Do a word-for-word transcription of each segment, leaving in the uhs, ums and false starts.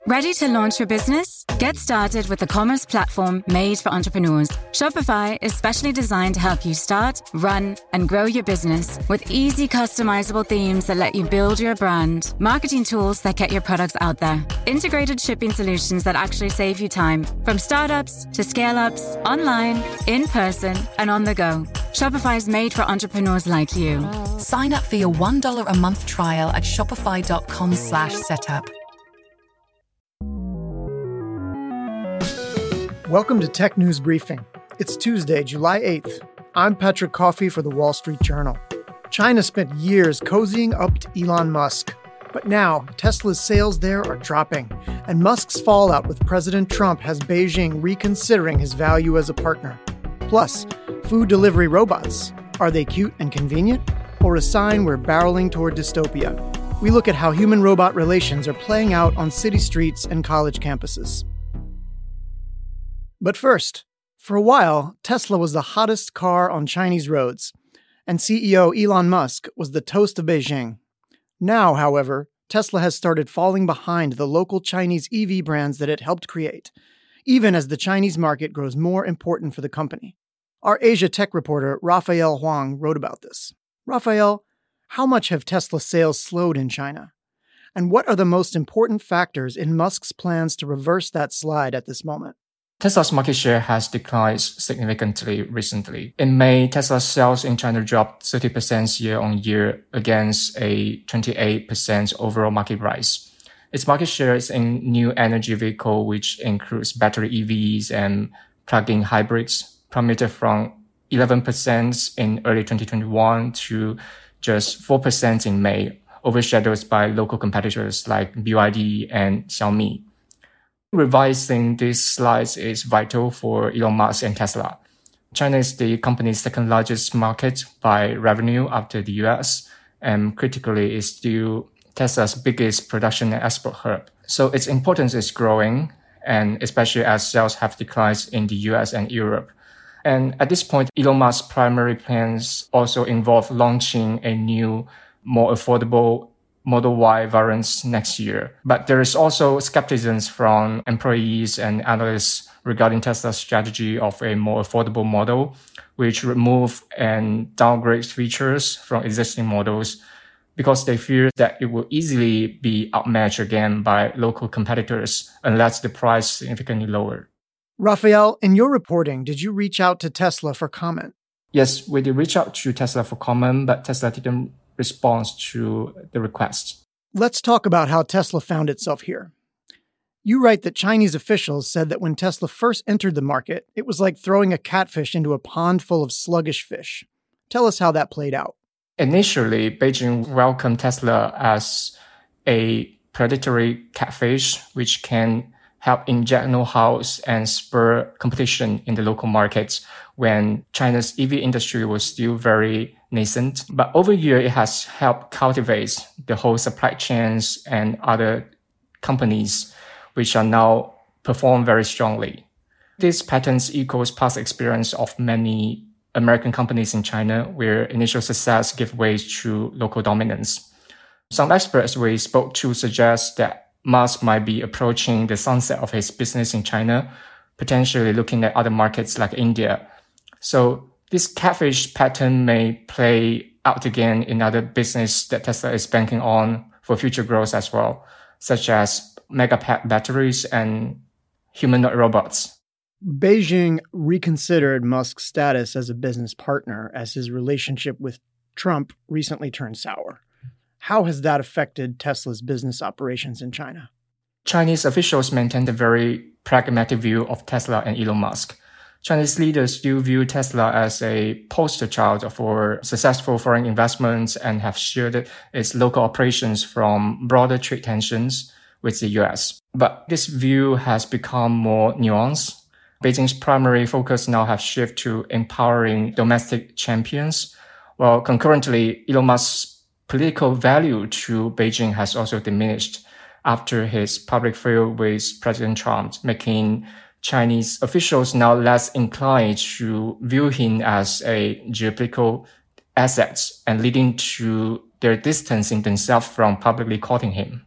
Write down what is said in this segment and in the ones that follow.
Ready to launch your business? Get started with the commerce platform made for entrepreneurs. Shopify is specially designed to help you start, run, and grow your business with easy customizable themes that let you build your brand, marketing tools that get your products out there, integrated shipping solutions that actually save you time, from startups to scale-ups, online, in person, and on the go. Shopify is made for entrepreneurs like you. Sign up for your one dollar a month trial at shopify.com slash setup. Welcome to Tech News Briefing. It's Tuesday, July eighth. I'm Patrick Coffey for The Wall Street Journal. China spent years cozying up to Elon Musk, but now Tesla's sales there are dropping, and Musk's fallout with President Trump has Beijing reconsidering his value as a partner. Plus, food delivery robots. Are they cute and convenient, or a sign we're barreling toward dystopia? We look at how human-robot relations are playing out on city streets and college campuses. But first, for a while, Tesla was the hottest car on Chinese roads, and C E O Elon Musk was the toast of Beijing. Now, however, Tesla has started falling behind the local Chinese E V brands that it helped create, even as the Chinese market grows more important for the company. Our Asia tech reporter, Raphael Huang, wrote about this. Raphael, how much have Tesla sales slowed in China? And what are the most important factors in Musk's plans to reverse that slide at this moment? Tesla's market share has declined significantly recently. In May, Tesla's sales in China dropped thirty percent year on year against a twenty-eight percent overall market rise. Its market share is in new energy vehicle, which includes battery E Vs and plug-in hybrids, plummeted from eleven percent in early twenty twenty-one to just four percent in May, overshadowed by local competitors like B Y D and Xiaomi. Revising these slides is vital for Elon Musk and Tesla. China is the company's second largest market by revenue after the U S, and critically is still Tesla's biggest production and export hub. So its importance is growing, and especially as sales have declined in the U S and Europe. And at this point, Elon Musk's primary plans also involve launching a new, more affordable Model Y variants next year. But there is also skepticism from employees and analysts regarding Tesla's strategy of a more affordable model, which remove and downgrade features from existing models because they fear that it will easily be outmatched again by local competitors unless the price is significantly lower. Raphael, in your reporting, did you reach out to Tesla for comment? Yes, we did reach out to Tesla for comment, but Tesla didn't response to the request. Let's talk about how Tesla found itself here. You write that Chinese officials said that when Tesla first entered the market, it was like throwing a catfish into a pond full of sluggish fish. Tell us how that played out. Initially, Beijing welcomed Tesla as a predatory catfish, which can help inject know-how and spur competition in the local markets when China's E V industry was still very nascent. But over the years, it has helped cultivate the whole supply chains and other companies, which are now perform very strongly. This pattern echoes past experience of many American companies in China, where initial success gives way to local dominance. Some experts we spoke to suggest that Musk might be approaching the sunset of his business in China, potentially looking at other markets like India. So this catfish pattern may play out again in other business that Tesla is banking on for future growth as well, such as megapack batteries and humanoid robots. Beijing reconsidered Musk's status as a business partner as his relationship with Trump recently turned sour. How has that affected Tesla's business operations in China? Chinese officials maintained a very pragmatic view of Tesla and Elon Musk. Chinese leaders still view Tesla as a poster child for successful foreign investments and have shielded its local operations from broader trade tensions with the U S. But this view has become more nuanced. Beijing's primary focus now has shifted to empowering domestic champions, while concurrently, Elon Musk's political value to Beijing has also diminished after his public feud with President Trump, making Chinese officials now less inclined to view him as a geopolitical asset and leading to their distancing themselves from publicly courting him.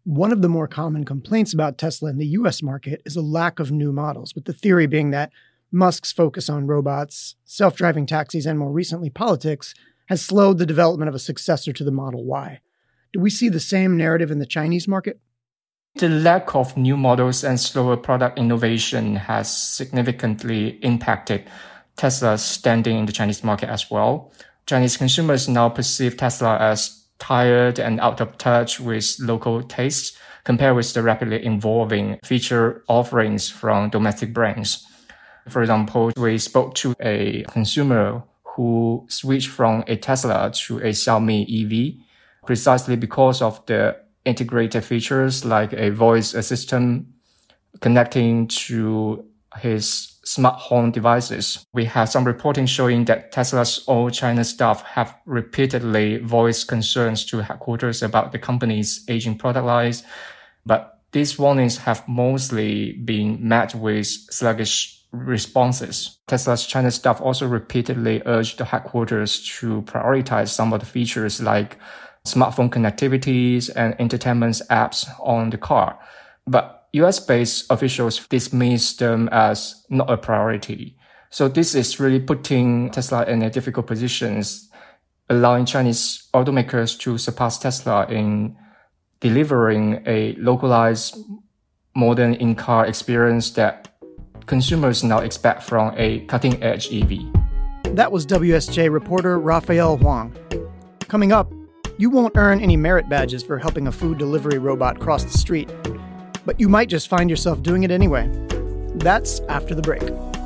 One of the more common complaints about Tesla in the U S market is a lack of new models, with the theory being that Musk's focus on robots, self-driving taxis, and more recently politics has slowed the development of a successor to the Model Y. Do we see the same narrative in the Chinese market? The lack of new models and slower product innovation has significantly impacted Tesla's standing in the Chinese market as well. Chinese consumers now perceive Tesla as tired and out of touch with local tastes compared with the rapidly evolving feature offerings from domestic brands. For example, we spoke to a consumer who switched from a Tesla to a Xiaomi E V precisely because of the integrated features like a voice assistant connecting to his smart home devices. We have some reporting showing that Tesla's all China staff have repeatedly voiced concerns to headquarters about the company's aging product lines, but these warnings have mostly been met with sluggish responses. Tesla's China staff also repeatedly urged the headquarters to prioritize some of the features like smartphone connectivities and entertainment apps on the car. But U S-based officials dismiss them as not a priority. So this is really putting Tesla in a difficult position, allowing Chinese automakers to surpass Tesla in delivering a localized, modern in-car experience that consumers now expect from a cutting-edge E V. That was W S J reporter Raphael Huang. Coming up, you won't earn any merit badges for helping a food delivery robot cross the street, but you might just find yourself doing it anyway. That's after the break.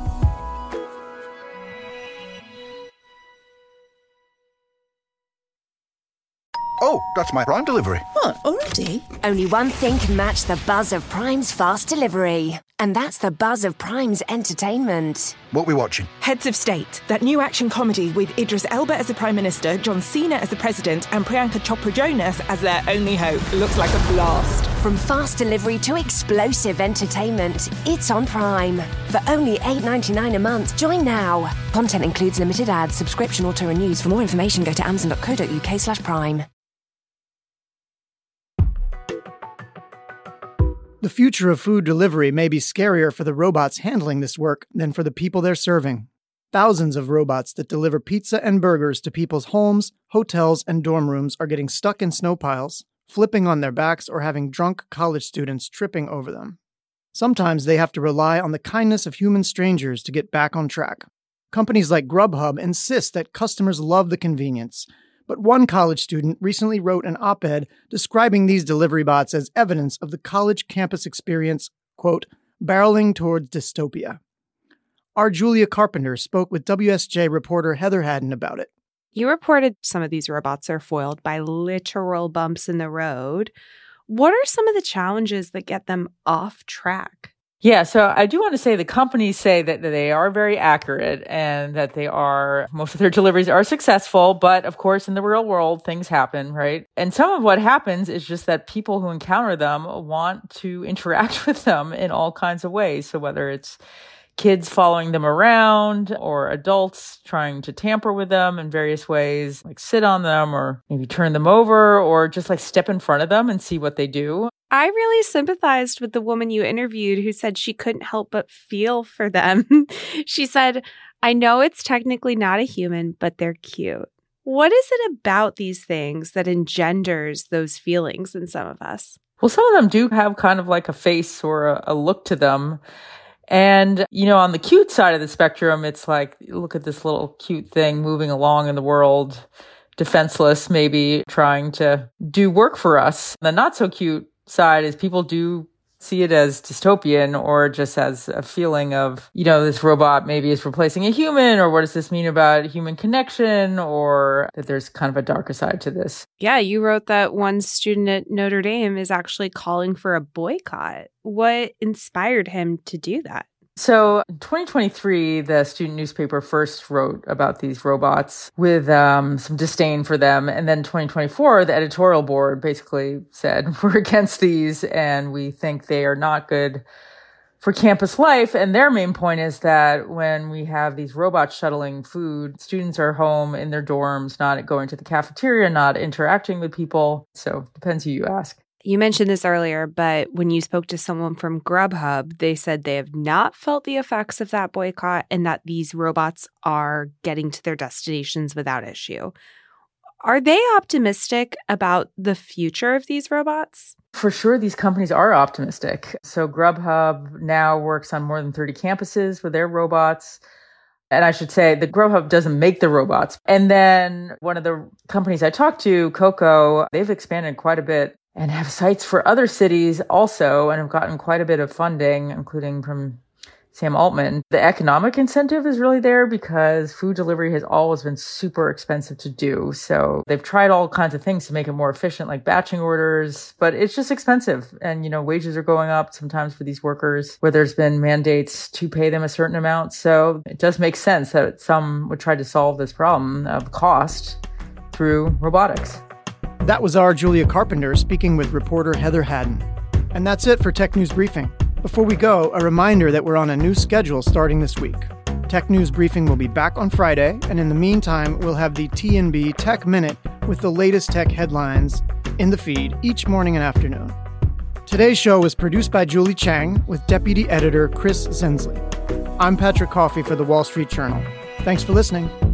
Oh, that's my Prime delivery. What, already? Only one thing can match the buzz of Prime's fast delivery. And that's the buzz of Prime's entertainment. What are we watching? Heads of State, that new action comedy with Idris Elba as the Prime Minister, John Cena as the President, and Priyanka Chopra Jonas as their only hope. Looks like a blast. From fast delivery to explosive entertainment, it's on Prime. For only eight dollars and ninety-nine cents a month, join now. Content includes limited ads, subscription auto-renews. For more information, go to amazon.co.uk slash prime. The future of food delivery may be scarier for the robots handling this work than for the people they're serving. Thousands of robots that deliver pizza and burgers to people's homes, hotels, and dorm rooms are getting stuck in snow piles, flipping on their backs, or having drunk college students tripping over them. Sometimes they have to rely on the kindness of human strangers to get back on track. Companies like Grubhub insist that customers love the convenience, but one college student recently wrote an op-ed describing these delivery bots as evidence of the college campus experience, quote, barreling towards dystopia. Our Julia Carpenter spoke with W S J reporter Heather Haddon about it. You reported some of these robots are foiled by literal bumps in the road. What are some of the challenges that get them off track? Yeah, so I do want to say the companies say that they are very accurate and that they are, most of their deliveries are successful. But of course, in the real world, things happen, right? And some of what happens is just that people who encounter them want to interact with them in all kinds of ways. So whether it's kids following them around or adults trying to tamper with them in various ways, like sit on them or maybe turn them over or just like step in front of them and see what they do. I really sympathized with the woman you interviewed who said she couldn't help but feel for them. She said, I know it's technically not a human, but they're cute. What is it about these things that engenders those feelings in some of us? Well, some of them do have kind of like a face or a, a look to them. And, you know, on the cute side of the spectrum, it's like, look at this little cute thing moving along in the world, defenseless, maybe trying to do work for us. The not so cute side is people do see it as dystopian or just as a feeling of, you know, this robot maybe is replacing a human, or what does this mean about human connection, or that there's kind of a darker side to this. Yeah, you wrote that one student at Notre Dame is actually calling for a boycott. What inspired him to do that? So in twenty twenty-three, the student newspaper first wrote about these robots with um, some disdain for them. And then twenty twenty-four, the editorial board basically said, we're against these and we think they are not good for campus life. And their main point is that when we have these robots shuttling food, students are home in their dorms, not going to the cafeteria, not interacting with people. So it depends who you ask. You mentioned this earlier, but when you spoke to someone from Grubhub, they said they have not felt the effects of that boycott and that these robots are getting to their destinations without issue. Are they optimistic about the future of these robots? For sure, these companies are optimistic. So Grubhub now works on more than thirty campuses with their robots. And I should say that Grubhub doesn't make the robots. And then one of the companies I talked to, Coco, they've expanded quite a bit and have sites for other cities also, and have gotten quite a bit of funding, including from Sam Altman. The economic incentive is really there because food delivery has always been super expensive to do. So they've tried all kinds of things to make it more efficient, like batching orders, but it's just expensive. And, you know, wages are going up sometimes for these workers where there's been mandates to pay them a certain amount. So it does make sense that some would try to solve this problem of cost through robotics. That was our Julia Carpenter speaking with reporter Heather Haddon. And that's it for Tech News Briefing. Before we go, a reminder that we're on a new schedule starting this week. Tech News Briefing will be back on Friday, and in the meantime, we'll have the T N B Tech Minute with the latest tech headlines in the feed each morning and afternoon. Today's show was produced by Julie Chang with deputy editor Chris Zinsley. I'm Patrick Coffey for The Wall Street Journal. Thanks for listening.